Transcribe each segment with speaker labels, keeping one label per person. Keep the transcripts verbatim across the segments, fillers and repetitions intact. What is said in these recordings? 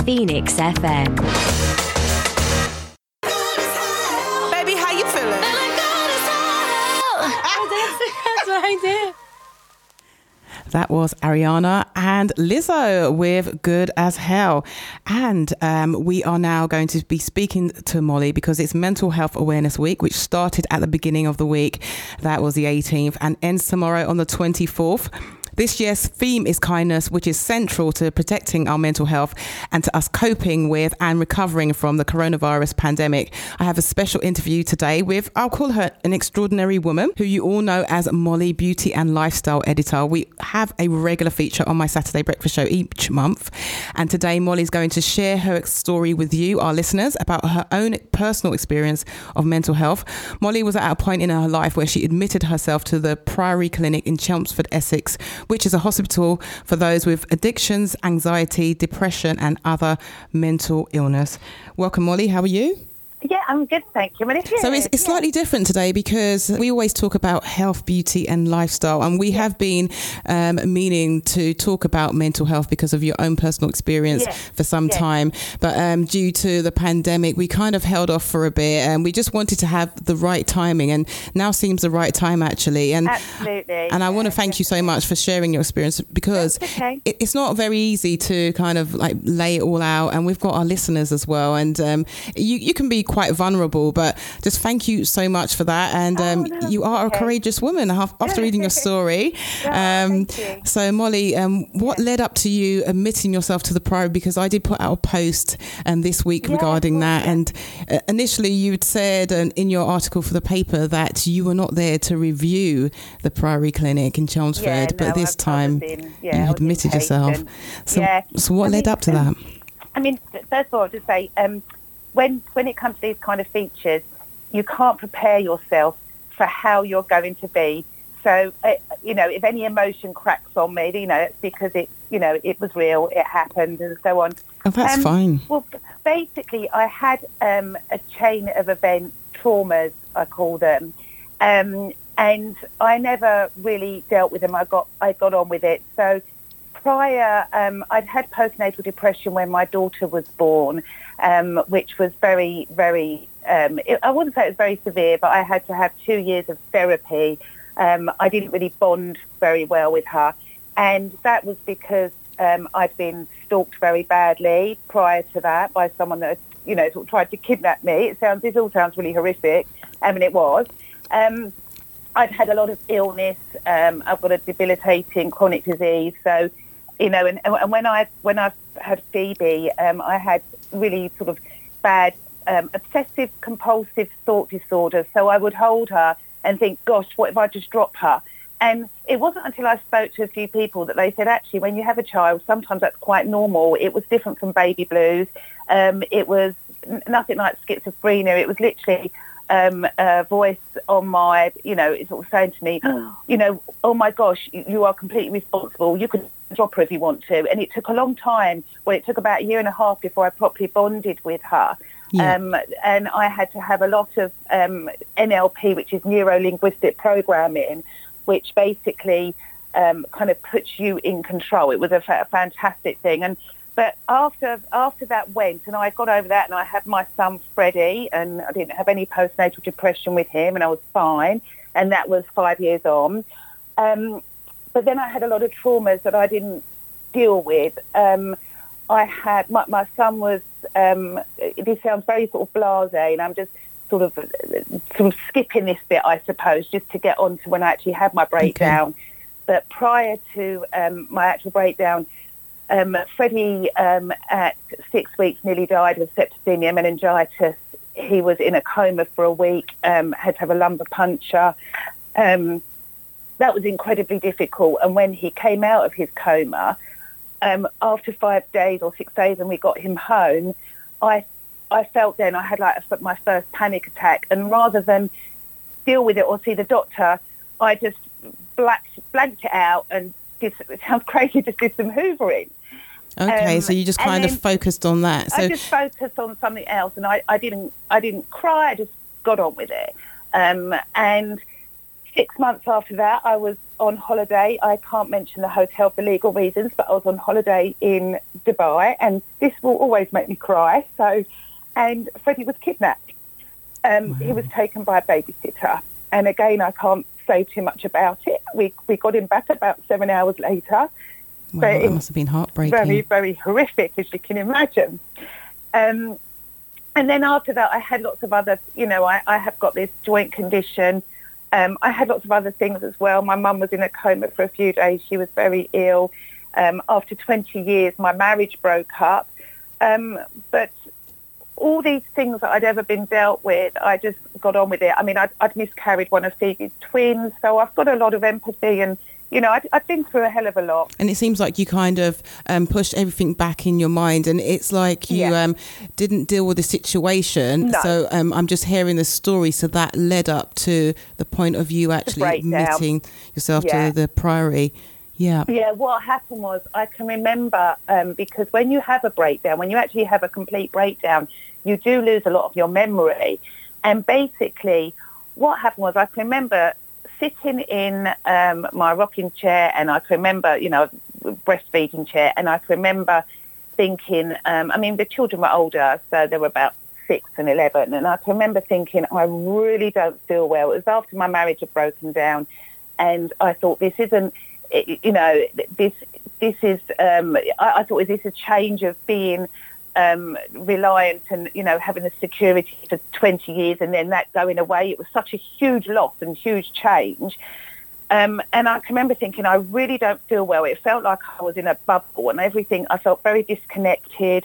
Speaker 1: Phoenix F M.
Speaker 2: Baby, how you feeling?
Speaker 3: That's what I did.
Speaker 4: That was Ariana and Lizzo with Good as Hell. And um, we are now going to be speaking to Molly because it's Mental Health Awareness Week, which started at the beginning of the week. That was the eighteenth and ends tomorrow on the twenty-fourth. This year's theme is kindness, which is central to protecting our mental health and to us coping with and recovering from the coronavirus pandemic. I have a special interview today with, I'll call her an extraordinary woman, who you all know as Molly, beauty and lifestyle editor. We have a regular feature on my Saturday breakfast show each month. And today Molly's going to share her story with you, our listeners, about her own personal experience of mental health. Molly was at a point in her life where she admitted herself to the Priory Clinic in Chelmsford, Essex, which is a hospital for those with addictions, anxiety, depression and other mental illness. Welcome, Molly. How are you?
Speaker 5: Yeah, I'm good, thank you.
Speaker 4: So it's, it's slightly different today because we always talk about health, beauty and lifestyle, and we yeah. have been um, meaning to talk about mental health because of your own personal experience yeah. for some yeah. time. But um, due to the pandemic, we kind of held off for a bit and we just wanted to have the right timing, and now seems the right time actually. And
Speaker 5: Absolutely.
Speaker 4: And I want to thank you so much for sharing your experience because
Speaker 5: okay.
Speaker 4: it, it's not very easy to kind of like lay it all out, and we've got our listeners as well. And um, you, you can be quite vulnerable, but just thank you so much for that. And um,
Speaker 5: oh, no,
Speaker 4: you are
Speaker 5: okay.
Speaker 4: a courageous woman after reading your story.
Speaker 5: yeah,
Speaker 4: um,
Speaker 5: thank you.
Speaker 4: So Molly, um, what
Speaker 5: yeah.
Speaker 4: led up to you admitting yourself to the Priory? Because I did put out a post um, this week
Speaker 5: yeah,
Speaker 4: regarding
Speaker 5: course,
Speaker 4: that.
Speaker 5: yeah.
Speaker 4: And uh, initially you'd said um, in your article for the paper that you were not there to review the Priory Clinic in Chelmsford,
Speaker 5: yeah,
Speaker 4: but
Speaker 5: no,
Speaker 4: this
Speaker 5: I,
Speaker 4: time
Speaker 5: I in, yeah,
Speaker 4: you admitted yourself. So,
Speaker 5: yeah.
Speaker 4: so what
Speaker 5: I
Speaker 4: led
Speaker 5: mean,
Speaker 4: up to that?
Speaker 5: I mean, first of all, I'll just say, um, when when it comes to these kind of features, you can't prepare yourself for how you're going to be. So, uh, you know, if any emotion cracks on me, you know, it's because it, you know, it was real, it happened, and so on.
Speaker 4: Oh, that's
Speaker 5: um,
Speaker 4: fine.
Speaker 5: Well, basically, I had um, a chain of events, traumas, I call them, um, and I never really dealt with them. I got I got on with it. So prior, um, I'd had postnatal depression when my daughter was born, um, which was very, very, um, it, I wouldn't say it was very severe, but I had to have two years of therapy. Um, I didn't really bond very well with her. And that was because um, I'd been stalked very badly prior to that by someone that, you know, sort of tried to kidnap me. It sounds, this all sounds really horrific. I mean, it was. Um, I'd had a lot of illness. Um, I've got a debilitating chronic disease. So, you know, and, and when I when I had Phoebe, um, I had really sort of bad um, obsessive compulsive thought disorder. So I would hold her and think, gosh, what if I just drop her? And it wasn't until I spoke to a few people that they said, actually, when you have a child, sometimes that's quite normal. It was different from baby blues. Um, it was n- nothing like schizophrenia. It was literally um, a voice on my, you know, it's sort of saying to me, you know, oh my gosh, you, you are completely responsible. You can drop her if you want to. And it took a long time. Well, it took about a year and a half before I properly bonded with her. Yeah. Um, and I had to have a lot of um, N L P, which is neuro-linguistic programming, which basically um, kind of puts you in control. It was a, fa- a fantastic thing. And but after after that went, and I got over that, and I had my son Freddie, and I didn't have any postnatal depression with him, and I was fine. And that was five years on. Um, but then I had a lot of traumas that I didn't deal with. Um, I had my, my son was. Um, this sounds very sort of blasé, and I'm just sort of sort of skipping this bit, I suppose, just to get on to when I actually had my breakdown. Okay. But prior to um, my actual breakdown, um, Freddie um, at six weeks nearly died of septicemia meningitis. He was in a coma for a week, um, had to have a lumbar puncture. Um, that was incredibly difficult. And when he came out of his coma, um, after five days or six days and we got him home, I I felt then I had like a, my first panic attack. And rather than deal with it or see the doctor, I just blanked, blanked it out and did, it sounds crazy, just did some hoovering.
Speaker 4: Okay, um, so you just kind of focused on that. So
Speaker 5: I just focused on something else, and I, I didn't I didn't cry. I just got on with it. Um, and Six months after that, I was on holiday. I can't mention the hotel for legal reasons, but I was on holiday in Dubai, and this will always make me cry. So, and Freddie was kidnapped. Um, wow. He was taken by a babysitter. And again, I can't say too much about it. We we got him back about seven hours later.
Speaker 4: Wow, but it must have been heartbreaking.
Speaker 5: Very, very horrific, as you can imagine. Um, and then after that, I had lots of other, you know, I, I have got this joint condition. Um, I had lots of other things as well. My mum was in a coma for a few days. She was very ill. Um, after twenty years, my marriage broke up. Um, but all these things that I'd ever been dealt with, I just got on with it. I mean, I'd, I'd miscarried one of Phoebe's twins, so I've got a lot of empathy, and you know, I'd, I'd been through a hell of a lot.
Speaker 4: And it seems like you kind of um, pushed everything back in your mind, and it's like you
Speaker 5: yeah.
Speaker 4: um, didn't deal with the situation.
Speaker 5: No.
Speaker 4: So um, I'm just hearing the story. So that led up to the point of you actually admitting yourself yeah. to the Priory. Yeah.
Speaker 5: Yeah, what happened was, I can remember, um, because when you have a breakdown, when you actually have a complete breakdown, you do lose a lot of your memory. And basically, what happened was, I can remember sitting in um, my rocking chair, and I can remember, you know, breastfeeding chair, and I can remember thinking, um, I mean, the children were older, so they were about six and eleven, and I can remember thinking, I really don't feel well. It was after my marriage had broken down, and I thought, this isn't, you know, this this is, um, I, I thought, is this a change of being um, reliant and, you know, having the security for twenty years and then that going away? It was such a huge loss and huge change. Um, and I can remember thinking, I really don't feel well. It felt like I was in a bubble and everything. I felt very disconnected.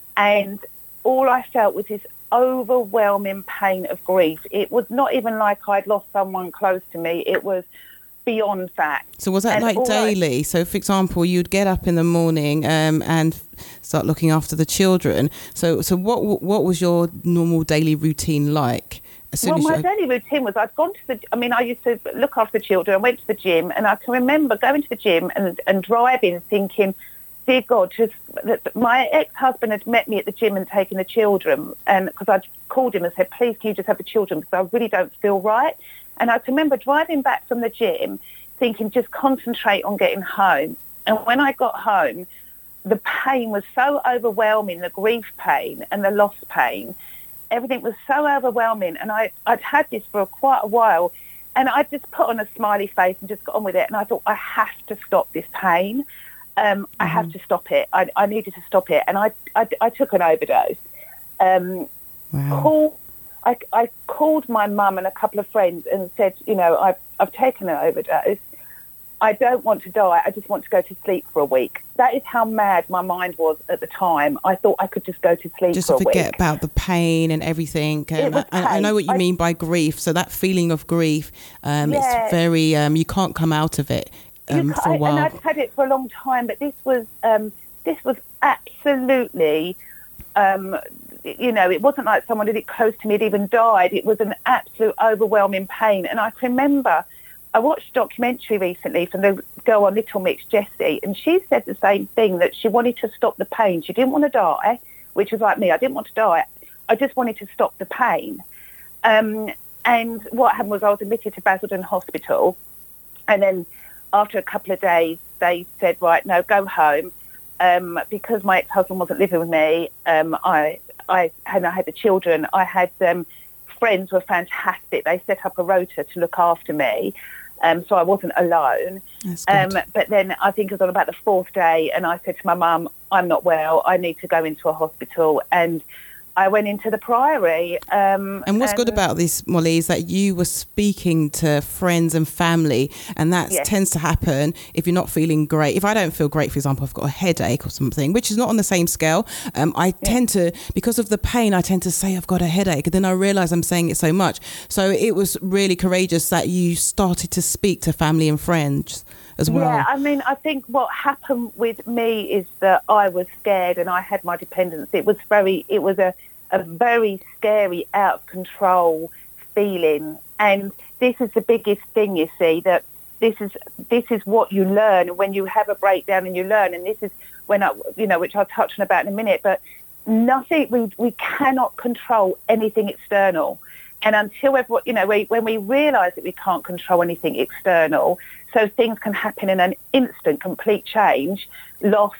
Speaker 5: And all I felt was this overwhelming pain of grief. It was not even like I'd lost someone close to me. It was beyond that.
Speaker 4: So was that
Speaker 5: and
Speaker 4: like daily? I, so for example, you'd get up in the morning um, and start looking after the children. So so what what was your normal daily routine like? As soon
Speaker 5: well,
Speaker 4: as
Speaker 5: my
Speaker 4: you...
Speaker 5: daily routine was, I'd gone to the, I mean, I used to look after the children. I went to the gym, and I can remember going to the gym and, and driving thinking, dear God, just my ex-husband had met me at the gym and taken the children, and because I'd called him and said, please, can you just have the children, because I really don't feel right. And I can remember driving back from the gym thinking, just concentrate on getting home. And when I got home, the pain was so overwhelming, the grief pain and the loss pain. Everything was so overwhelming. And I, I'd had this for quite a while. And I just put on a smiley face and just got on with it. And I thought, I have to stop this pain. Um, mm-hmm. I have to stop it. I, I needed to stop it. And I, I, I took an overdose. Um,
Speaker 4: wow.
Speaker 5: Call, I, I called my mum and a couple of friends and said, you know, I've, I've taken an overdose. I don't want to die. I just want to go to sleep for a week. That is how mad my mind was at the time. I thought I could just go to sleep
Speaker 4: just
Speaker 5: for a week.
Speaker 4: Just forget about the pain and everything. Um,
Speaker 5: it was
Speaker 4: I,
Speaker 5: pain.
Speaker 4: I know what you
Speaker 5: I,
Speaker 4: mean by grief. So that feeling of grief, um,
Speaker 5: yeah.
Speaker 4: it's very, um, you can't come out of it um, for a while.
Speaker 5: And I've had it for a long time, but this was, um, this was absolutely, um, you know, it wasn't like someone really close to me had even died. It was an absolute overwhelming pain. And I can remember, I watched a documentary recently from the girl on Little Mix, Jessie, and she said the same thing, that she wanted to stop the pain. She didn't want to die, which was like me. I didn't want to die. I just wanted to stop the pain. Um, and what happened was, I was admitted to Basildon Hospital, and then after a couple of days, they said, right, no, go home. Um, because my ex-husband wasn't living with me, um, I, I, had, I had the children. I had um, friends who were fantastic. They set up a rota to look after me. Um, so I wasn't alone. Um, but then I think it was on about the fourth day, and I said to my mum, I'm not well, I need to go into a hospital. And I went into the Priory. Um,
Speaker 4: and what's
Speaker 5: and
Speaker 4: good about this, Molly, is that you were speaking to friends and family, and that
Speaker 5: yes.
Speaker 4: tends to happen if you're not feeling great. If I don't feel great, for example, I've got a headache or something, which is not on the same scale. Um, I yeah. tend to, because of the pain, I tend to say I've got a headache, and then I realise I'm saying it so much. So it was really courageous that you started to speak to family and friends as well.
Speaker 5: Yeah, I mean, I think what happened with me is that I was scared, and I had my dependence. It was very, it was a, a very scary, out of control feeling. And this is the biggest thing, you see, that this is this is what you learn when you have a breakdown, and you learn. And this is when I, you know, which I'll touch on about in a minute. But nothing, we we cannot control anything external. And until everyone, you know, we, when we realise that we can't control anything external, so things can happen in an instant, complete change, loss,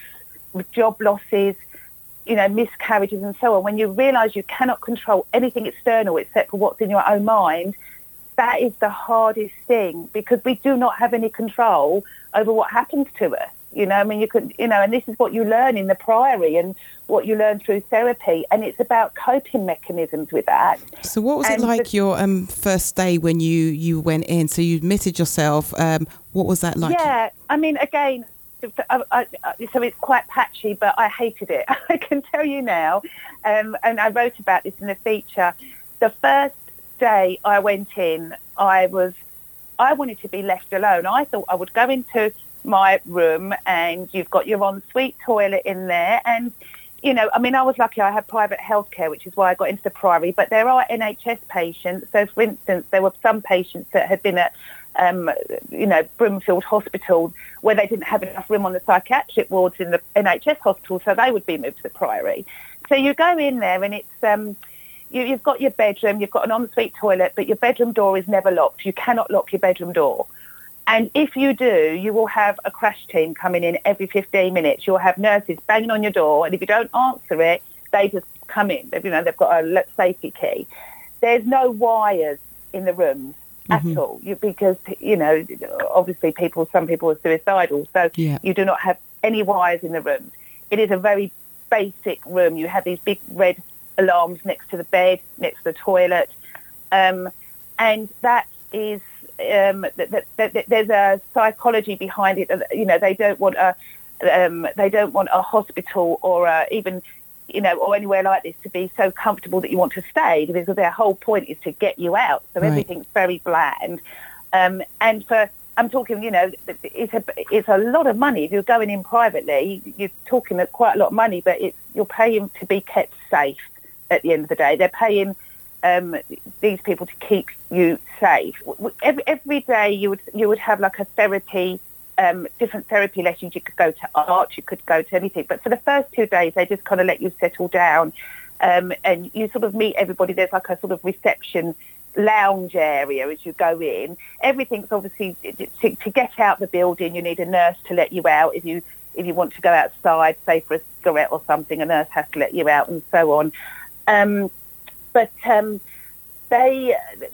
Speaker 5: job losses, you know, miscarriages and so on. When you realise you cannot control anything external except for what's in your own mind, that is the hardest thing, because we do not have any control over what happens to us. You know, I mean, you could, you know, and this is what you learn in the Priory and what you learn through therapy, and it's about coping mechanisms with that.
Speaker 4: So what was
Speaker 5: and
Speaker 4: it like
Speaker 5: the,
Speaker 4: your um, first day when you, you went in? So you admitted yourself. Um, what was that like?
Speaker 5: Yeah, I mean, again, I, I, so it's quite patchy, but I hated it. I can tell you now, um, and I wrote about this in the feature. The first day I went in, I was, I wanted to be left alone. I thought I would go into my room and you've got your ensuite toilet in there, and you know, I mean, I was lucky I had private healthcare, which is why I got into the Priory, but there are N H S patients. So for instance, there were some patients that had been at um you know, Broomfield Hospital, where they didn't have enough room on the psychiatric wards in the N H S hospital, so they would be moved to the Priory. So you go in there and it's um you, you've got your bedroom, you've got an ensuite toilet, but your bedroom door is never locked. You cannot lock your bedroom door. And if you do, you will have a crash team coming in every fifteen minutes. You'll have nurses banging on your door, and if you don't answer it, they just come in. You know, they've got a safety key. There's no wires in the rooms mm-hmm. at all, you, because, you know, obviously people, some people are suicidal, so yeah. you do not have any wires in the rooms. It is a very basic room. You have these big red alarms next to the bed, next to the toilet, um, and that is... Um, that, that, that there's a psychology behind it. You know, they don't want a um, they don't want a hospital or a, even, you know, or anywhere like this to be so comfortable that you want to stay, because their whole point is to get you out. So right. everything's very bland. Um, and for I'm talking, you know, it's a it's a lot of money. If you're going in privately, you're talking quite a lot of money, but it's you're paying to be kept safe. At the end of the day, they're paying. Um, these people to keep you safe. Every, every day you would you would have like a therapy, um, different therapy lessons. You could go to art, you could go to anything. But for the first two days, they just kind of let you settle down, um, and you sort of meet everybody. There's like a sort of reception lounge area as you go in. Everything's obviously to, to get out the building. You need a nurse to let you out if you if you want to go outside, say for a cigarette or something. A nurse has to let you out, and so on. Um, But um, they,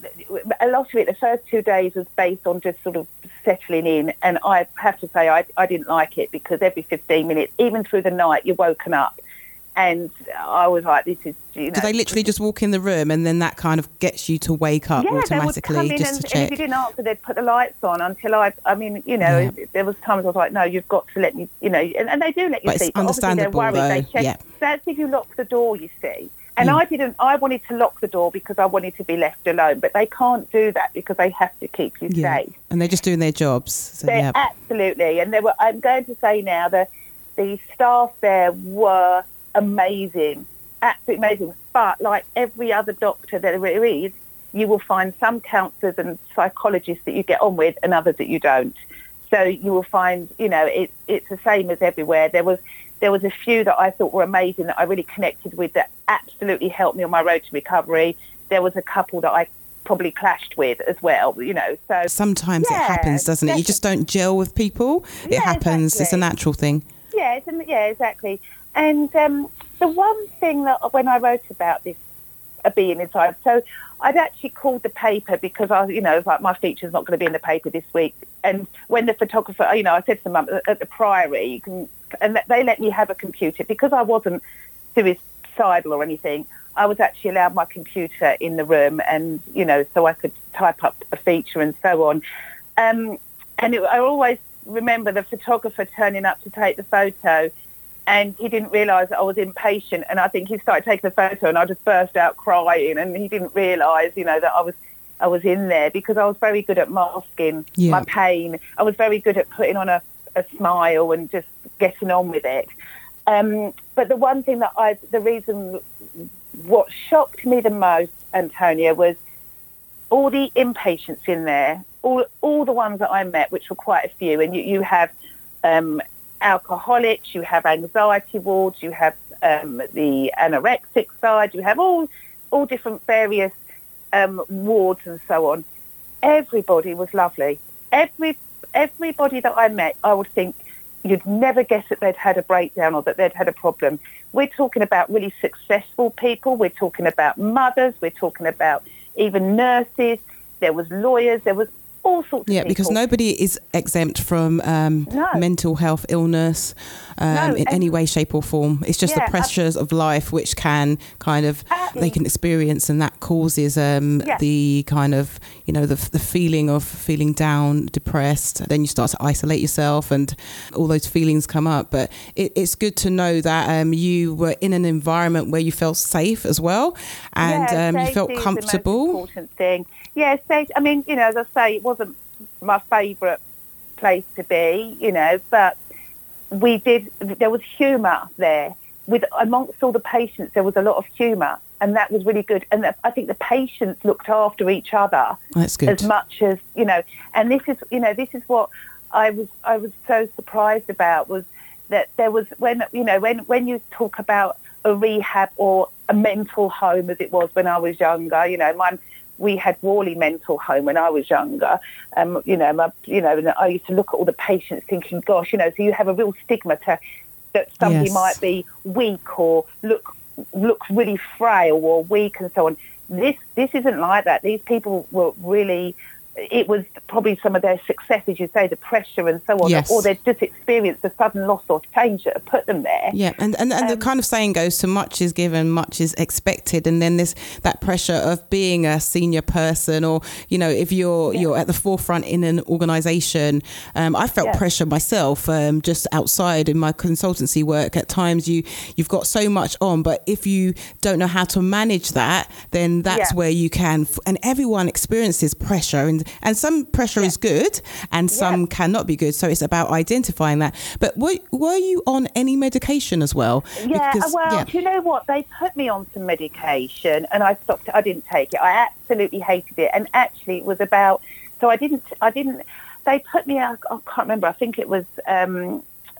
Speaker 5: a lot of it, the first two days was based on just sort of settling in. And I have to say, I, I didn't like it, because every fifteen minutes, even through the night, you're woken up. And I was like, this is, you know.
Speaker 4: Do they literally just walk in the room and then that kind of gets you to wake up
Speaker 5: yeah,
Speaker 4: automatically
Speaker 5: they would come in
Speaker 4: just
Speaker 5: and,
Speaker 4: to check?
Speaker 5: And if you didn't answer, they'd put the lights on until I, I mean, you know, yeah. there was times I was like, no, you've got to let me, you know, and, and they do let you
Speaker 4: but
Speaker 5: see.
Speaker 4: It's
Speaker 5: but
Speaker 4: understandable,
Speaker 5: obviously they're worried.
Speaker 4: though.
Speaker 5: They check.
Speaker 4: Yeah.
Speaker 5: That's if you lock the door, you see. And
Speaker 4: mm.
Speaker 5: I didn't, I wanted to lock the door because I wanted to be left alone, but they can't do that because they have to keep you
Speaker 4: yeah.
Speaker 5: safe.
Speaker 4: And they're just doing their jobs. So,
Speaker 5: they're
Speaker 4: yeah.
Speaker 5: Absolutely. And they were, I'm going to say now that the staff there were amazing, absolutely amazing. But like every other doctor that there is, you will find some counsellors and psychologists that you get on with and others that you don't. So you will find, you know, it, it's the same as everywhere. There was there was a few that I thought were amazing that I really connected with that absolutely helped me on my road to recovery. There was a couple that I probably clashed with as well, you know. So
Speaker 4: sometimes
Speaker 5: yeah,
Speaker 4: it happens, doesn't it? You just don't gel with people. It
Speaker 5: yeah,
Speaker 4: happens.
Speaker 5: Exactly.
Speaker 4: It's a natural thing.
Speaker 5: Yeah, it's a, yeah, exactly. And um, the one thing that when I wrote about this uh, being inside, so I'd actually called the paper because I, you know, it was like my feature's not going to be in the paper this week. And when the photographer, you know, I said to them at the Priory, you can, and they let me have a computer because I wasn't suicidal or anything. I was actually allowed my computer in the room, and you know, so I could type up a feature and so on. Um, and it, I always remember the photographer turning up to take the photo, and he didn't realise that I was impatient, and I think he started taking the photo, and I just burst out crying, and he didn't realise, you know, that I was I was in there because I was very good at masking
Speaker 4: yeah.
Speaker 5: my pain. I was very good at putting on a, a smile and just getting on with it. Um, but the one thing that I, the reason, what shocked me the most, Antonia, was all the inpatients in there, all all the ones that I met, which were quite a few, and you, you have um, alcoholics, you have anxiety wards, you have um, the anorexic side, you have all all different various um, wards and so on. Everybody was lovely. Every everybody that I met, I would think you'd never guess that they'd had a breakdown or that they'd had a problem. We're talking about really successful people. We're talking about mothers. We're talking about even nurses. There was lawyers. There was all sorts
Speaker 4: yeah,
Speaker 5: of people.
Speaker 4: because nobody is exempt from um,
Speaker 5: No.
Speaker 4: mental health illness um,
Speaker 5: No,
Speaker 4: in
Speaker 5: and-
Speaker 4: any way, shape or form. It's just
Speaker 5: Yeah,
Speaker 4: the pressures of life which can kind of,
Speaker 5: Absolutely.
Speaker 4: they can experience, and that causes um,
Speaker 5: Yeah.
Speaker 4: the kind of, you know, the, the feeling of feeling down, depressed. Then you start to isolate yourself and all those feelings come up. But it, it's good to know that um, you were in an environment where you felt safe as well, and
Speaker 5: yeah,
Speaker 4: um, you felt
Speaker 5: safety is
Speaker 4: comfortable.
Speaker 5: The most important thing. Yeah, safety. I mean, you know, as I say, it wasn't my favourite place to be, you know, but we did. There was humour there. With amongst all the patients, there was a lot of humour, and that was really good. And I think the patients looked after each other
Speaker 4: That's good.
Speaker 5: as much as, you know. And this is, you know, this is what I was. I was so surprised about was that there was when you know when when you talk about a rehab or a mental home as it was when I was younger, you know, my. We had Worley Mental Home when I was younger. Um, you know, my, you know, and I used to look at all the patients thinking, gosh, you know, so you have a real stigma to that somebody
Speaker 4: Yes.
Speaker 5: might be weak or look looks really frail or weak and so on. This this isn't like that. These people were really. It was probably some of their success, as you say, the pressure and so on,
Speaker 4: Yes.
Speaker 5: or they'd just experienced a sudden loss or change that had put them there.
Speaker 4: Yeah, and and, and the
Speaker 5: Um,
Speaker 4: kind of saying goes, so much is given, much is expected, and then there's that pressure of being a senior person, or you know, if you're
Speaker 5: Yeah.
Speaker 4: you're at the forefront in an organisation. Um, I felt
Speaker 5: Yeah.
Speaker 4: pressure myself, um, just outside in my consultancy work. At times, you you've got so much on, but if you don't know how to manage that, then that's
Speaker 5: Yeah.
Speaker 4: where you can. f- And everyone experiences pressure, and and some pressure
Speaker 5: Yeah.
Speaker 4: is good, and some
Speaker 5: Yeah.
Speaker 4: cannot be good. So it's about identifying that. But were were you on any medication as well?
Speaker 5: Yeah,
Speaker 4: Because-
Speaker 5: well,
Speaker 4: yeah.
Speaker 5: do you know what? They put me on some medication and I stopped it. I didn't take it. I absolutely hated it. And actually it was about, so I didn't, I didn't, they put me out, I can't remember, I think it was um,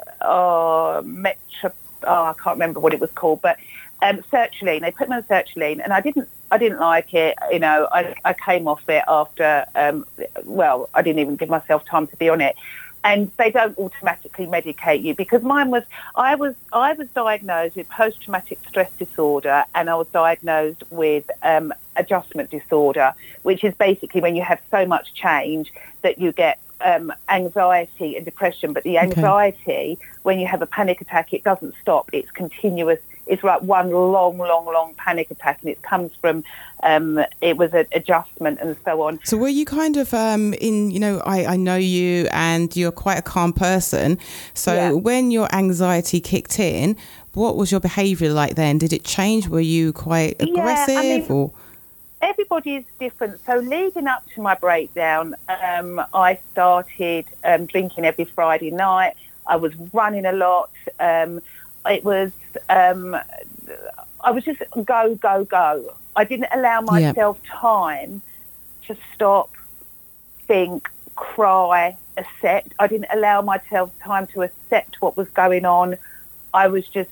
Speaker 5: uh, Metro, oh, I can't remember what it was called, but um, sertraline. They put me on sertraline and I didn't, I didn't like it. You know, I, I came off it after, um, well, I didn't even give myself time to be on it. And they don't automatically medicate you because mine was, I was, I was diagnosed with post-traumatic stress disorder and I was diagnosed with um, adjustment disorder, which is basically when you have so much change that you get um, anxiety and depression. But the anxiety, when you have a panic attack, it doesn't stop. It's continuous. It's like one long, long, long panic attack, and it comes from, um, it was an adjustment and so on.
Speaker 4: So were you kind of um, in, you know, I, I know you and you're quite a calm person. So
Speaker 5: Yeah.
Speaker 4: when your anxiety kicked in, what was your behaviour like then? Did it change? Were you quite
Speaker 5: Yeah, I
Speaker 4: aggressive
Speaker 5: mean-
Speaker 4: or?
Speaker 5: Everybody is different. So leading up to my breakdown, um, I started um, drinking every Friday night. I was running a lot. Um, it was, um, I was just go, go, go. I didn't allow
Speaker 4: Yeah.
Speaker 5: myself time to stop, think, cry, accept. I didn't allow myself time to accept what was going on. I was just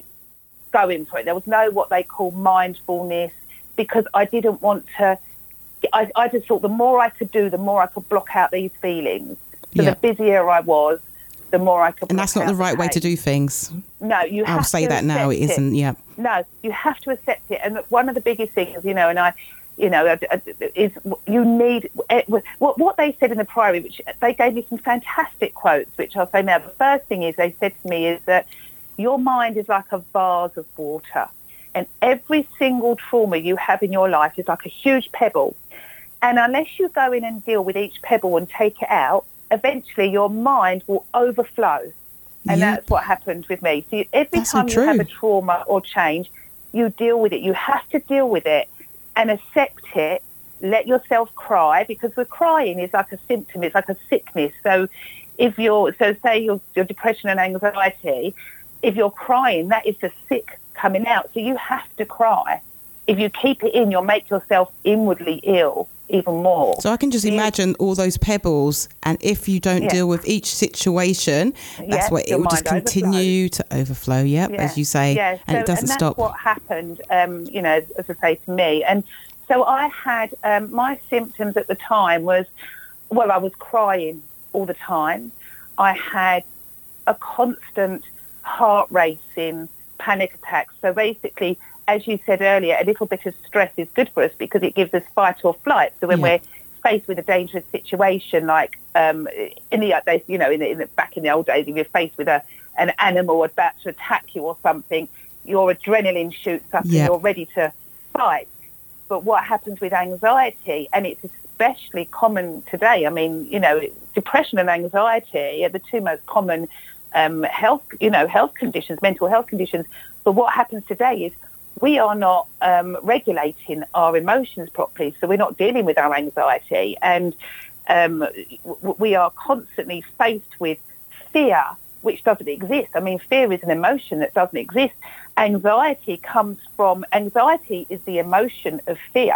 Speaker 5: going for it. There was no what they call mindfulness because I didn't want to, I, I just thought the more I could do, the more I could block out these feelings. So
Speaker 4: Yeah.
Speaker 5: the busier I was, the more I could
Speaker 4: And
Speaker 5: block
Speaker 4: that's not
Speaker 5: out
Speaker 4: the right way to
Speaker 5: pain.
Speaker 4: do things.
Speaker 5: No, you have
Speaker 4: I'll say
Speaker 5: to
Speaker 4: that now, it
Speaker 5: accept
Speaker 4: isn't, yeah.
Speaker 5: No, you have to accept it. And one of the biggest things, you know, and I, you know, is you need, what what they said in the Priory, which they gave me some fantastic quotes, which I'll say now. The first thing is they said to me is that your mind is like a vase of water. And every single trauma you have in your life is like a huge pebble. And unless you go in and deal with each pebble and take it out, eventually your mind will overflow. And
Speaker 4: Yep.
Speaker 5: that's what happened with me. So you, every
Speaker 4: That's so
Speaker 5: time you have
Speaker 4: true.
Speaker 5: a trauma or change, you deal with it. You have to deal with it and accept it. Let yourself cry, because the crying is like a symptom. It's like a sickness. So if you're, so say your, your depression and anxiety, if you're crying, that is the sick coming out. So you have to cry. If you keep it in, you'll make yourself inwardly ill even more.
Speaker 4: So I can just
Speaker 5: You-
Speaker 4: imagine all those pebbles, and if you don't
Speaker 5: Yeah.
Speaker 4: deal with each situation, that's
Speaker 5: Yes,
Speaker 4: what it
Speaker 5: your
Speaker 4: will just
Speaker 5: mind
Speaker 4: continue to overflow. Yep,
Speaker 5: Yeah.
Speaker 4: as you say,
Speaker 5: Yeah,
Speaker 4: and
Speaker 5: so-
Speaker 4: it doesn't
Speaker 5: and that's
Speaker 4: stop.
Speaker 5: what happened, um, you know, as I say to me. And So I had, um, my symptoms at the time was, well, I was crying all the time. I had a constant heart racing, panic attacks. So basically, as you said earlier, a little bit of stress is good for us because it gives us fight or flight. So when yeah. we're faced with a dangerous situation, like um, in the days, you know, in the, in the, back in the old days, if you're faced with a an animal about to attack you or something, your adrenaline shoots up
Speaker 4: yeah.
Speaker 5: and you're ready to fight. But what happens with anxiety, and it's especially common today, I mean, you know, depression and anxiety are the two most common um, health, you know, health conditions, mental health conditions. But what happens today is we are not um, regulating our emotions properly, so we're not dealing with our anxiety, and um, w- we are constantly faced with fear, which doesn't exist. I mean, fear is an emotion that doesn't exist. Anxiety comes from, anxiety is the emotion of fear.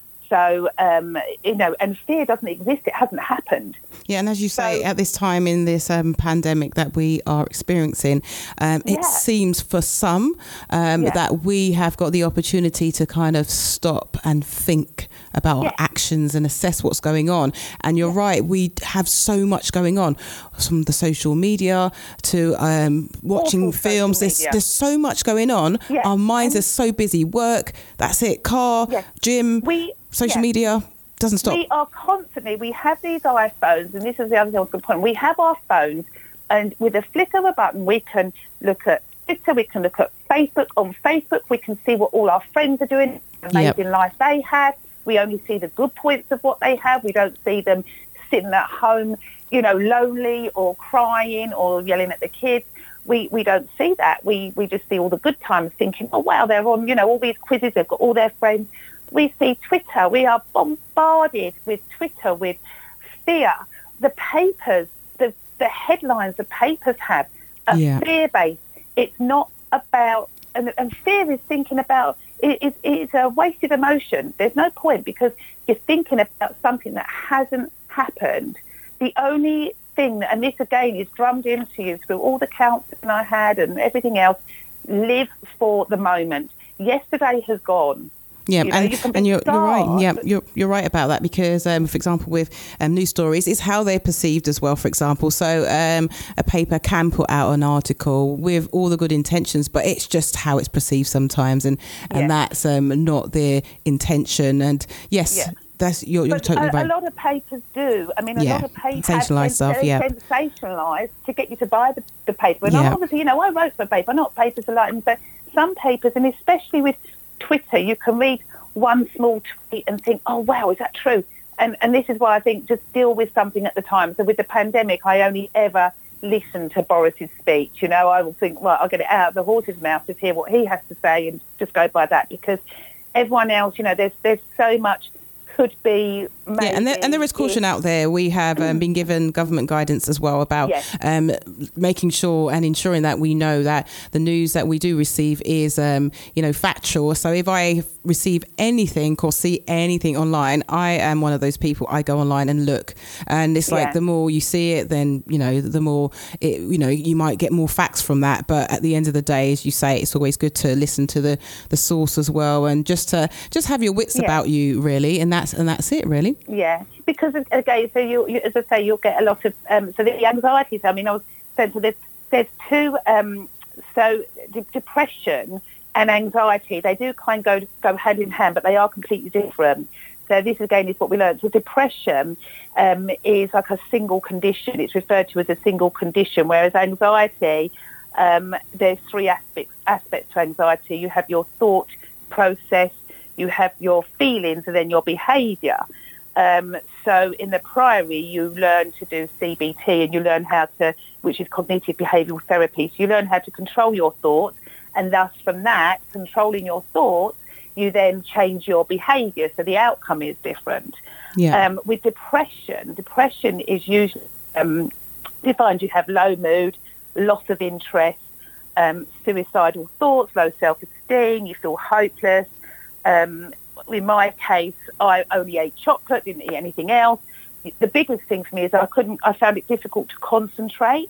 Speaker 5: So, um, you know, and fear doesn't exist. It hasn't happened.
Speaker 4: Yeah, and as you say,
Speaker 5: so,
Speaker 4: at this time in this um, pandemic that we are experiencing, um, it
Speaker 5: yeah.
Speaker 4: seems for some um,
Speaker 5: yeah.
Speaker 4: that we have got the opportunity to kind of stop and think about
Speaker 5: yeah.
Speaker 4: our actions and assess what's going on. And you're yeah. right, we have so much going on, from the social media to um, watching
Speaker 5: Awful
Speaker 4: films. There's, there's so much going on.
Speaker 5: Yeah.
Speaker 4: Our minds
Speaker 5: and
Speaker 4: are so busy. Work, that's it, car,
Speaker 5: yeah.
Speaker 4: gym,
Speaker 5: we,
Speaker 4: social
Speaker 5: yeah.
Speaker 4: media. Doesn't stop.
Speaker 5: We are constantly, we have these iPhones, and this is the other thing I was going to point. We have our phones, and with a flick of a button, we can look at Twitter, we can look at Facebook. On Facebook, we can see what all our friends are doing, the amazing
Speaker 4: yep.
Speaker 5: life they have. We only see the good points of what they have. We don't see them sitting at home, you know, lonely or crying or yelling at the kids. We we don't see that. We we just see all the good times, thinking, oh, wow, they're on, you know, all these quizzes, they've got all their friends. We see Twitter. We are bombarded with Twitter, with fear. The papers, the, the headlines the papers have are
Speaker 4: yeah.
Speaker 5: fear-based. It's not about, and, and fear is thinking about, it, it, it's a wasted emotion. There's no point because you're thinking about something that hasn't happened. The only thing, and this again is drummed into you through all the counselling I had and everything else, live for the moment. Yesterday has gone.
Speaker 4: Yeah,
Speaker 5: you know,
Speaker 4: and,
Speaker 5: you
Speaker 4: and you're, you're right. Yeah, you're you're right about that because, um, for example, with um, news stories, it's how they're perceived as well. For example, so um, a paper can put out an article with all the good intentions, but it's just how it's perceived sometimes, and and
Speaker 5: yeah.
Speaker 4: that's um, not their intention. And yes.
Speaker 5: Yeah.
Speaker 4: That's you're, you're
Speaker 5: but
Speaker 4: totally
Speaker 5: a,
Speaker 4: right.
Speaker 5: a lot of papers do. I mean, a
Speaker 4: yeah.
Speaker 5: lot of papers
Speaker 4: sensationalised stuff. Yeah,
Speaker 5: sensationalised to get you to buy the, the paper. And
Speaker 4: yeah.
Speaker 5: obviously, you know, I wrote for a paper. Not papers alike, but some papers, and especially with Twitter, you can read one small tweet and think, oh wow, is that true? And and this is why I think just deal with something at the time. So with the pandemic, I only ever listened to Boris's speech. You know, I will think, well, I'll get it out of the horse's mouth to hear what he has to say and just go by that, because everyone else, you know, there's there's so much could be maybe.
Speaker 4: Yeah, and there, and there is caution out there. We have um, been given government guidance as well about
Speaker 5: yes.
Speaker 4: um, making sure and ensuring that we know that the news that we do receive is, um, you know, factual. So if I receive anything or see anything online, I am one of those people. I go online and look, and it's like
Speaker 5: yeah.
Speaker 4: the more you see it, then you know, the more it, you know, you might get more facts from that. But at the end of the day, as you say, it's always good to listen to the the source as well, and just to just have your wits
Speaker 5: yeah.
Speaker 4: about you, really, and that's and that's it, really.
Speaker 5: Yeah, because again, so you, you as I say, you'll get a lot of um, so the anxieties. I mean, I was saying so there's there's two um, so d- depression and anxiety, they do kind of go go hand in hand, but they are completely different. So this again is what we learned. So depression um, is like a single condition. It's referred to as a single condition, whereas anxiety, um, there's three aspects aspects to anxiety. You have your thought process, you have your feelings, and then your behaviour. Um, so in the Priory, you learn to do C B T, and you learn how to, which is cognitive behavioural therapy. So you learn how to control your thoughts, and thus from that, controlling your thoughts, you then change your behaviour. So the outcome is different.
Speaker 4: Yeah.
Speaker 5: Um, with depression, depression is usually um, defined. You have low mood, loss of interest, um, suicidal thoughts, low self-esteem. You feel hopeless. Um, in my case, I only ate chocolate, didn't eat anything else. The biggest thing for me is I couldn't, I found it difficult to concentrate.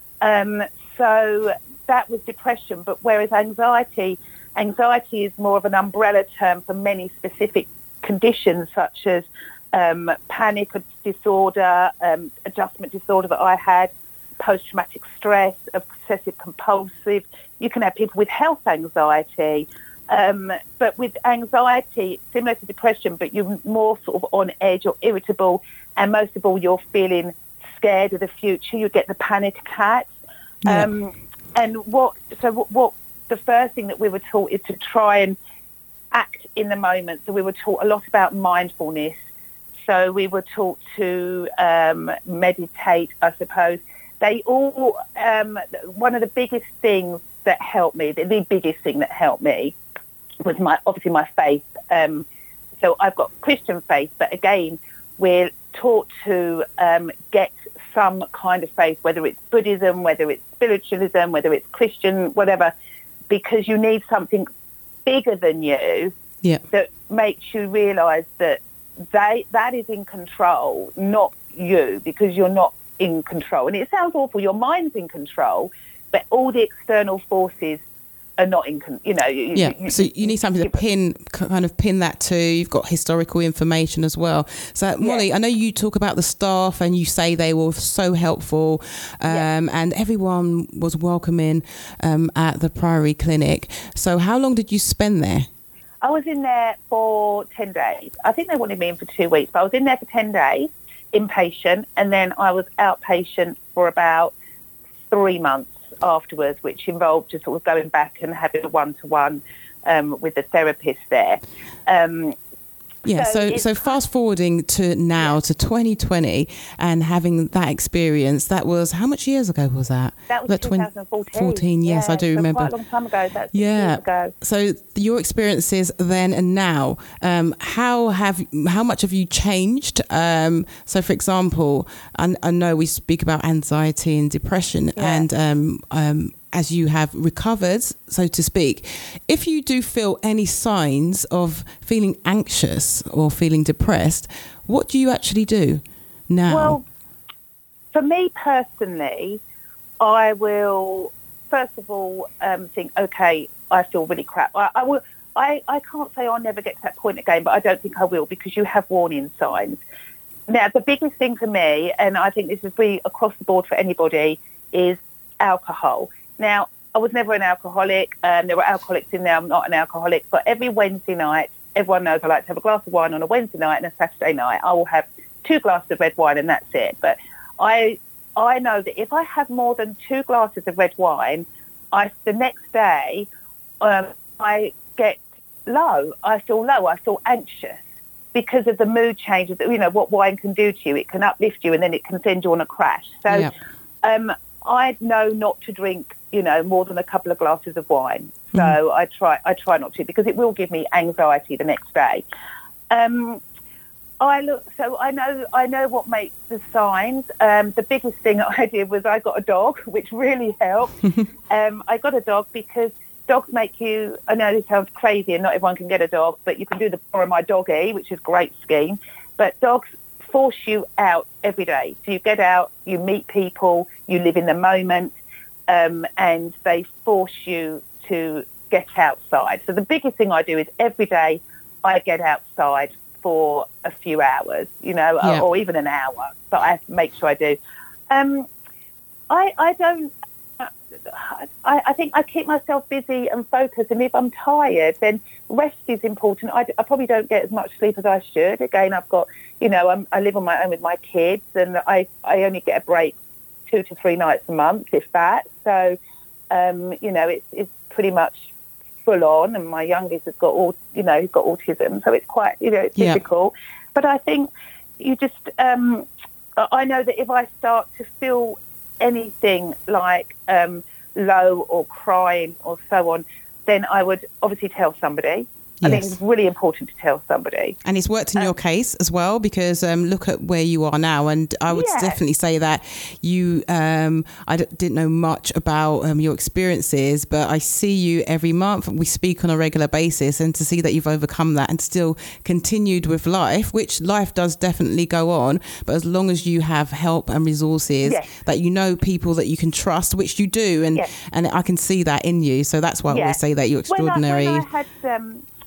Speaker 5: Um, so that was depression. But whereas anxiety, anxiety is more of an umbrella term for many specific conditions such as um, panic disorder, um, adjustment disorder that I had, post-traumatic stress, obsessive compulsive. You can have people with health anxiety. Um, but with anxiety, it's similar to depression, but you're more sort of on edge or irritable. And most of all, you're feeling scared of the future. You get the panic attacks.
Speaker 4: Yeah.
Speaker 5: Um, and what, so what, what the first thing that we were taught is to try and act in the moment. So we were taught a lot about mindfulness. So we were taught to um, meditate, I suppose. They all, um, one of the biggest things that helped me, the, the biggest thing that helped me was my, obviously my faith. Um, so I've got Christian faith, but again, we're taught to um, get some kind of faith, whether it's Buddhism, whether it's spiritualism, whether it's Christian, whatever, because you need something bigger than you
Speaker 4: yeah.
Speaker 5: that makes you realise that they that is in control, not you, because you're not in control. And it sounds awful, your mind's in control, but all the external forces are not in control. You know, you,
Speaker 4: yeah.
Speaker 5: You,
Speaker 4: so you need something to pin, kind of pin that to. You've got historical information as well. So Molly,
Speaker 5: yeah.
Speaker 4: I know you talk about the staff and you say they were so helpful, um, yeah. and everyone was welcoming um, at the Priory Clinic. So how long did you spend there?
Speaker 5: I was in there for ten days. I think they wanted me in for two weeks, but I was in there for ten days, inpatient, and then I was outpatient for about three months afterwards, which involved just sort of going back and having a one-to-one um, with the therapist there. Um,
Speaker 4: yeah, so so, so fast forwarding to now, yeah. to twenty twenty, and having that experience, that was, how much years ago was that?
Speaker 5: That was twenty fourteen.
Speaker 4: fourteen, yes,
Speaker 5: yeah,
Speaker 4: I do
Speaker 5: so
Speaker 4: remember.
Speaker 5: Quite a long time ago. That's
Speaker 4: yeah.
Speaker 5: years ago.
Speaker 4: So your experiences then and now, um, how have how much have you changed? Um, so, for example, I, I know we speak about anxiety and depression,
Speaker 5: yeah.
Speaker 4: and um, um, as you have recovered, so to speak, if you do feel any signs of feeling anxious or feeling depressed, what do you actually do now?
Speaker 5: Well, for me personally, I will first of all um, think, okay, I feel really crap. I, I will. I, I can't say I'll never get to that point again, but I don't think I will, because you have warning signs. Now, the biggest thing for me, and I think this is really across the board for anybody, is alcohol. Now, I was never an alcoholic. Um, there were alcoholics in there. I'm not an alcoholic. But every Wednesday night, everyone knows I like to have a glass of wine on a Wednesday night, and a Saturday night I will have two glasses of red wine, and that's it. But I I know that if I have more than two glasses of red wine, I the next day um, I get low. I feel low. I feel anxious because of the mood changes that, you know, what wine can do to you. It can uplift you, and then it can send you on a crash. So
Speaker 4: yeah.
Speaker 5: um, I know not to drink, you know, more than a couple of glasses of wine. So mm. I try I try not to, because it will give me anxiety the next day. Um, I look, so I know I know what makes the signs. Um, the biggest thing I did was I got a dog, which really helped. um, I got a dog because dogs make you, I know this sounds crazy and not everyone can get a dog, but you can do the Borrow My Doggy, which is a great scheme. But dogs force you out every day. So you get out, you meet people, you live in the moment, um, and they force you to get outside. So the biggest thing I do is every day I get outside for a few hours, you know,
Speaker 4: yeah.
Speaker 5: or, or even an hour, but I have to make sure I do. Um, I, I don't, I, I think I keep myself busy and focused, and if I'm tired, then rest is important. I, I probably don't get as much sleep as I should. Again, I've got, you know, I'm, I live on my own with my kids, and I, I only get a break two to three nights a month, if that. So, um, you know, it's, it's pretty much full on, and my youngest has got all, you know, he's got autism, so it's quite, you know, it's
Speaker 4: yeah.
Speaker 5: difficult. But I think you just, um, I know that if I start to feel anything like um, low or crying or so on, then I would obviously tell somebody. I
Speaker 4: Yes.
Speaker 5: think it's really important to tell somebody.
Speaker 4: And it's worked in
Speaker 5: Um,
Speaker 4: your case as well, because um, look at where you are now. And I would
Speaker 5: Yeah.
Speaker 4: definitely say that you, um, I d- didn't know much about um, your experiences, but I see you every month. We speak on a regular basis, and to see that you've overcome that and still continued with life, which life does definitely go on. But as long as you have help and resources,
Speaker 5: Yes.
Speaker 4: that you know people that you can trust, which you do. And,
Speaker 5: Yes.
Speaker 4: and I can see that in you. So that's why I
Speaker 5: Yeah.
Speaker 4: always say that you're extraordinary.
Speaker 5: When I, when I had... Um,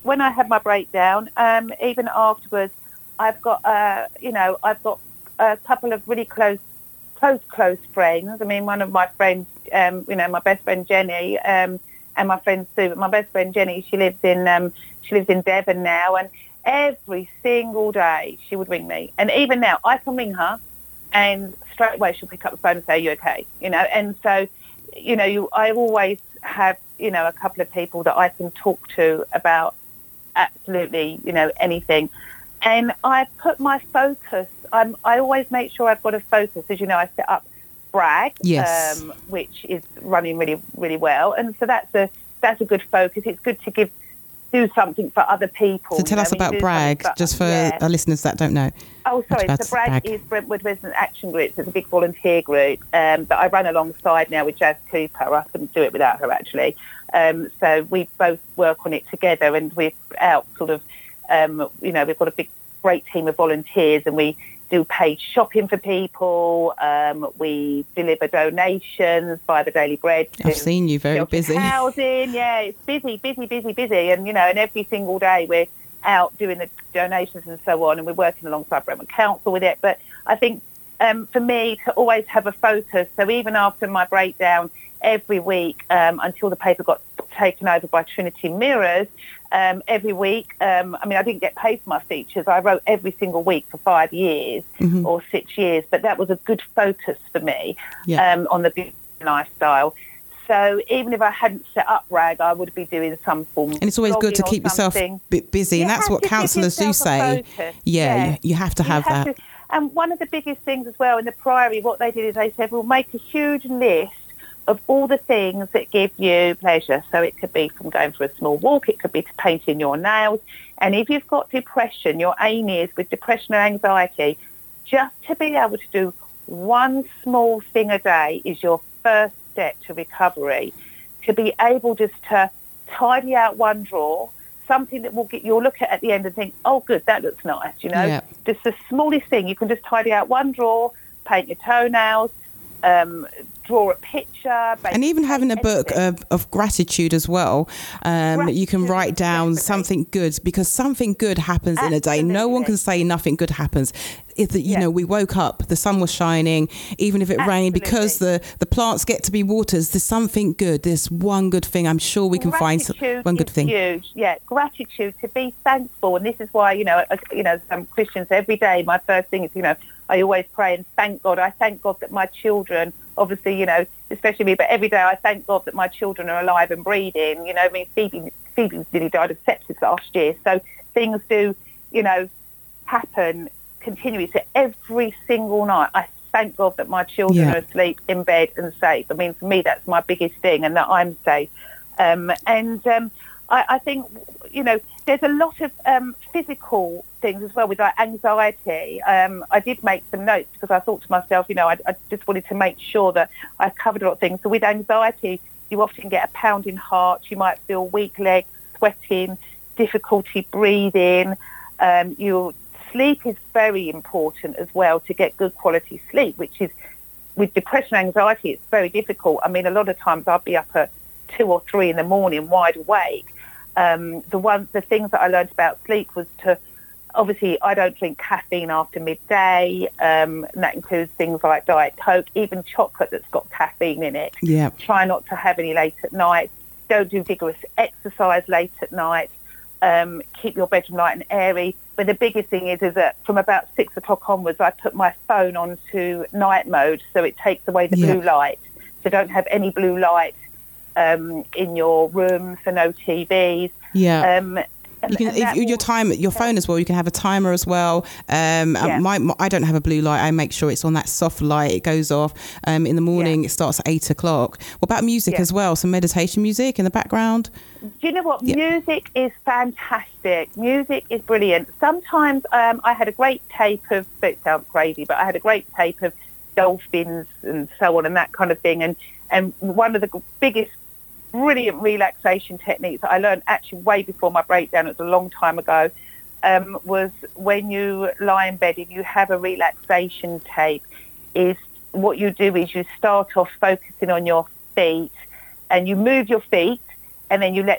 Speaker 5: when I had my breakdown, um, even afterwards, I've got, uh, you know, I've got a couple of really close, close, close friends. I mean, one of my friends, um, you know, my best friend Jenny, um, and my friend Sue. But my best friend Jenny, she lives in, um, she lives in Devon now, and every single day she would ring me. And even now, I can ring her, and straight away she'll pick up the phone and say, "Are you okay?" You know, and so, you know, you, I always have, you know, a couple of people that I can talk to about absolutely, you know, anything. And I put my focus, I'm, I always make sure I've got a focus. As you know, I set up Bragg,
Speaker 4: yes.
Speaker 5: um, which is running really, really well. And so that's a, that's a good focus. It's good to give, do something for other people.
Speaker 4: So tell us about Bragg, for, just for yeah. our listeners that don't know.
Speaker 5: Oh, sorry. So Bragg, Bragg is Brentwood Resident Action Group. So it's a big volunteer group um, that I run alongside now with Jazz Cooper. I couldn't do it without her, actually. Um, so we both work on it together, and we're out sort of, um, you know, we've got a big, great team of volunteers, and we do paid shopping for people. Um, we deliver donations via the Daily Bread.
Speaker 4: I've seen you very busy.
Speaker 5: Housing, yeah, it's busy, busy, busy, busy. And, you know, and every single day we're out doing the donations and so on, and we're working alongside Brentwood Council with it. But I think um, for me to always have a focus, so even after my breakdown, every week um, until the paper got taken over by Trinity Mirrors, um, every week, um, I mean, I didn't get paid for my features. I wrote every single week for five years mm-hmm. or six years, but that was a good focus for me yeah. um, on the beauty lifestyle. So even if I hadn't set up Bragg, I would be doing some form.
Speaker 4: And it's always good to keep yourself busy,
Speaker 5: you
Speaker 4: and that's what counsellors do say. Yeah, yeah. You, you have to have
Speaker 5: you have
Speaker 4: that.
Speaker 5: To, and one of the biggest things as well in the Priory, what they did is they said, we'll make a huge list of all the things that give you pleasure. So it could be from going for a small walk, it could be to painting your nails. And if you've got depression, your aim is with depression or anxiety, just to be able to do one small thing a day is your first step to recovery. To be able just to tidy out one drawer, something that will get you'll look at at the end and think, oh good, that looks nice, you know. Yeah. Just the smallest thing. You can just tidy out one drawer, paint your toenails, um, draw a picture.
Speaker 4: And even having a book of, of gratitude as well. Um, you can write down definitely. something good, because something good happens Absolutely. in a day. No one can say nothing good happens. If the, you yeah. know, we woke up, the sun was shining, even if it Absolutely. rained, because the, the plants get to be watered, there's something good. There's one good thing. I'm sure we can gratitude find one good thing.
Speaker 5: Huge. Yeah, gratitude, to be thankful. And this is why, you know, you know, some Christians every day, my first thing is, you know, I always pray and thank God. I thank God that my children, obviously, you know, especially me, but every day I thank God that my children are alive and breathing. You know, I mean, Phoebe, Phoebe nearly died of sepsis last year. So things do, you know, happen continually. So every single night I thank God that my children yeah. are asleep in bed and safe. I mean, for me, that's my biggest thing, and that I'm safe. Um, and um, I, I think, you know, there's a lot of um, physical things as well with like anxiety. Um, I did make some notes because I thought to myself, you know, I, I just wanted to make sure that I covered a lot of things. So with anxiety, you often get a pounding heart. You might feel weak legs, sweating, difficulty breathing. Um, your sleep is very important as well, to get good quality sleep, which is, with depression and anxiety, it's very difficult. I mean, a lot of times I'll be up at two or three in the morning, wide awake. Um, the one, the things that I learned about sleep was to, obviously, I don't drink caffeine after midday, um, and that includes things like Diet Coke, even chocolate that's got caffeine in it.
Speaker 4: Yeah.
Speaker 5: Try not to have any late at night. Don't do vigorous exercise late at night. Um, keep your bedroom light and airy. But the biggest thing is, is that from about six o'clock onwards, I put my phone onto night mode, so it takes away the yeah. blue light. So don't have any blue light um, in your room, so no T Vs.
Speaker 4: Yeah.
Speaker 5: Um,
Speaker 4: You can, if your time, your phone as well. You can have a timer as well. Um, yeah. my, my, I don't have a blue light. I make sure it's on that soft light. It goes off um, in the morning. Yeah. It starts at eight o'clock. What about music yeah. as well? Some meditation music in the background.
Speaker 5: Do you know what?
Speaker 4: Yeah.
Speaker 5: Music is fantastic. Music is brilliant. Sometimes um, I had a great tape of. It sounds crazy, but I had a great tape of dolphins and so on and that kind of thing. And and one of the biggest brilliant relaxation techniques that I learned actually way before my breakdown, it was a long time ago, um, was when you lie in bed and you have a relaxation tape, is what you do is you start off focusing on your feet and you move your feet and then you let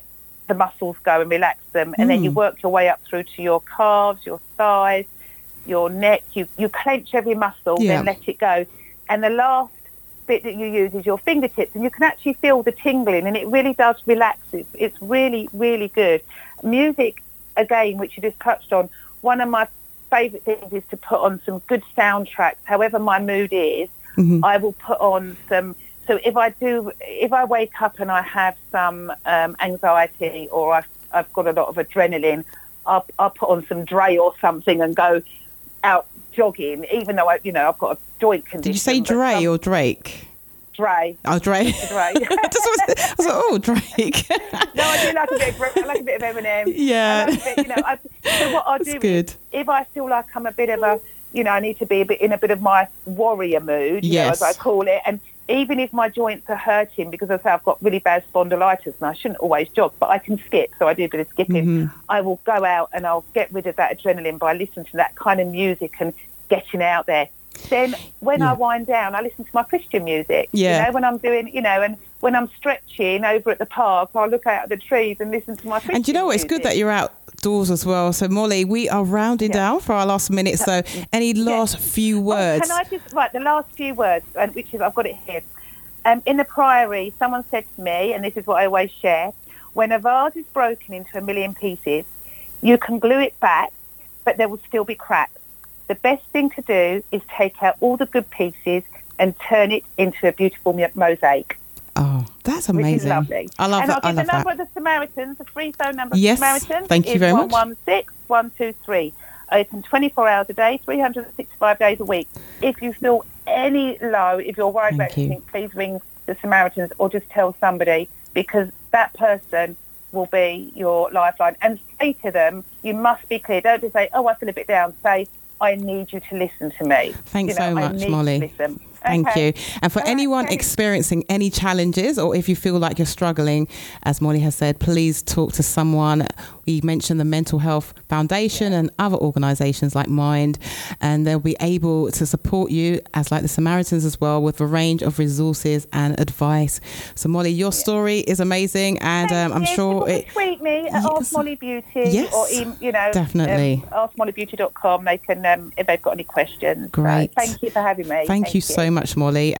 Speaker 5: the muscles go and relax them. And mm. then you work your way up through to your calves, your thighs, your neck. You, you clench every muscle, yeah. then let it go. And the last bit that you use is your fingertips, and you can actually feel the tingling, and it really does relax. It's, it's really, really good. Music, again, which you just touched on, one of my favourite things is to put on some good soundtracks. However my mood is, mm-hmm. I will put on some. So if I do, if I wake up and I have some um, anxiety, or I've, I've got a lot of adrenaline, I'll, I'll put on some Dre or something and go out jogging, even though I, you know, I've got a joint condition.
Speaker 4: Did you say Dre some, or Drake?
Speaker 5: Dre.
Speaker 4: Oh, Dre.
Speaker 5: Dre.
Speaker 4: I, was, I was like, oh, Drake.
Speaker 5: No, I do like a bit of, I like a bit of Eminem.
Speaker 4: Yeah.
Speaker 5: I like a bit, you know, I, so what I'll do
Speaker 4: good.
Speaker 5: is, if I feel like I'm a bit of a, you know, I need to be a bit in a bit of my warrior mood, you
Speaker 4: yes.
Speaker 5: know, as I call it, and even if my joints are hurting, because as I say, I've got really bad spondylitis and I shouldn't always jog, but I can skip, so I do a bit of skipping. Mm-hmm. I will go out and I'll get rid of that adrenaline by listening to that kind of music and getting out there. Then when yeah. I wind down, I listen to my Christian music.
Speaker 4: Yeah.
Speaker 5: You know, when I'm doing, you know, and when I'm stretching over at the park, I'll look out at the trees and listen to my Christian music.
Speaker 4: And you know what? It's good that you're outdoors as well. So, Molly, we are rounding yeah. down for our last minute. So, any last yeah. few words?
Speaker 5: Oh, can I just, right, the last few words, which is, I've got it here. Um, in the Priory, someone said to me, and this is what I always share, when a vase is broken into a million pieces, you can glue it back, but there will still be cracks. The best thing to do is take out all the good pieces and turn it into a beautiful mosaic.
Speaker 4: Oh, that's amazing.
Speaker 5: Which is lovely.
Speaker 4: I love
Speaker 5: and
Speaker 4: that.
Speaker 5: And I'll give the number
Speaker 4: that.
Speaker 5: of the Samaritans, the free phone number
Speaker 4: yes,
Speaker 5: of the Samaritans
Speaker 4: thank you
Speaker 5: is
Speaker 4: very
Speaker 5: one
Speaker 4: much.
Speaker 5: one six, one two three. Open twenty-four hours a day, three hundred sixty-five days a week. If you feel any low, if you're worried
Speaker 4: thank
Speaker 5: about
Speaker 4: you.
Speaker 5: anything, please ring the Samaritans or just tell somebody, because that person will be your lifeline. And say to them, you must be clear. Don't just say, oh, I feel a bit down. Say, I need you to listen to me.
Speaker 4: Thanks
Speaker 5: you know,
Speaker 4: so much,
Speaker 5: I need
Speaker 4: Molly.
Speaker 5: To listen.
Speaker 4: Thank
Speaker 5: okay.
Speaker 4: you. And for
Speaker 5: All
Speaker 4: anyone
Speaker 5: right,
Speaker 4: experiencing any challenges, or if you feel like you're struggling, as Molly has said, please talk to someone. We mentioned the Mental Health Foundation and other organisations like Mind, and they'll be able to support you, as like the Samaritans as well, with a range of resources and advice. So, Molly, your story is amazing, and um, I'm
Speaker 5: you.
Speaker 4: sure
Speaker 5: you
Speaker 4: it.
Speaker 5: Tweet me at
Speaker 4: yes.
Speaker 5: Ask Molly Beauty,
Speaker 4: yes,
Speaker 5: or you know,
Speaker 4: definitely
Speaker 5: um, ask molly beauty dot com. They can, um, if they've got any questions.
Speaker 4: Great.
Speaker 5: So thank you for having me.
Speaker 4: Thank,
Speaker 5: thank
Speaker 4: you,
Speaker 5: you
Speaker 4: so much, Molly.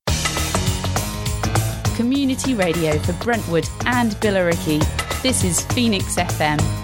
Speaker 3: Community radio for Brentwood and Billericay. This is Phoenix F M.